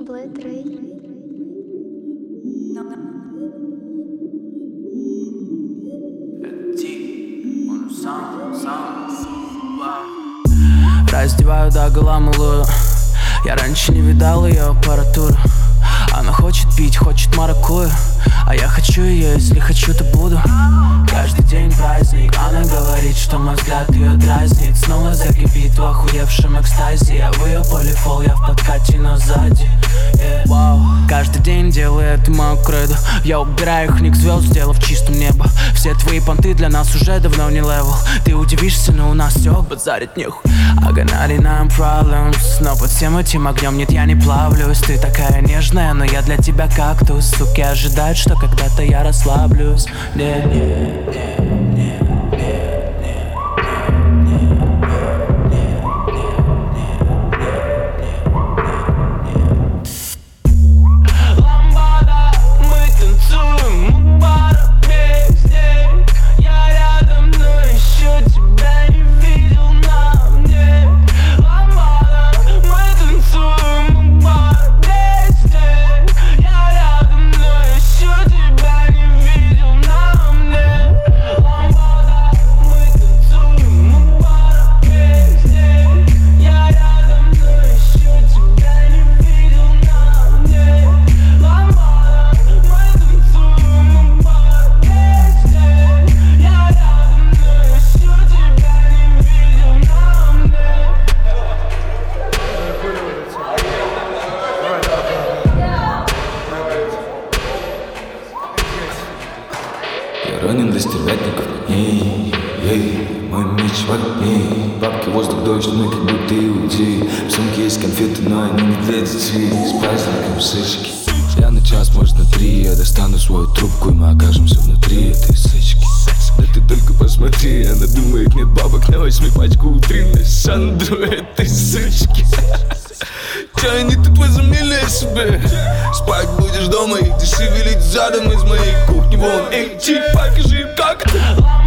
Black Ray. Раздеваю догола малую. Я раньше не видал ее аппаратуру. Она хочет пить, хочет маракую, а я хочу ее, если хочу, то буду. Каждый день праздник. Она говорит, что мой взгляд ее дразнит. Снова закипит в охуевшем экстазе. Я в ее полифол, я в подкате, но сзади. Вау. Каждый день делаю это мою кредо. Я убираю их ник звезд, сделав чистым небо. Все твои понты для нас уже давно не левел. Ты удивишься, но у нас все базарить нехуй. I got 99 problems, но под всем этим огнем нет, я не плавлюсь. Ты такая нежная, но я для тебя кактус. Суки ожидают, что когда-то я расслаблюсь. Я ранен до стервятников, мой меч в огне. Бабки, воздух, дождь, мы как будто иудеи. В сумке есть конфеты, но они не для детей. С праздником сычки. Я на час, может на 3. Я достану свою трубку, и мы окажемся внутри этой сычки. Да ты только посмотри, она думает, нет бабок на 8 пачку утренней Сандру этой сычки. Чё они тут возомнили о себе? Спать будешь дома, и ты шевелить задом из моей кухни. Вон, эй, чип, покажи им как.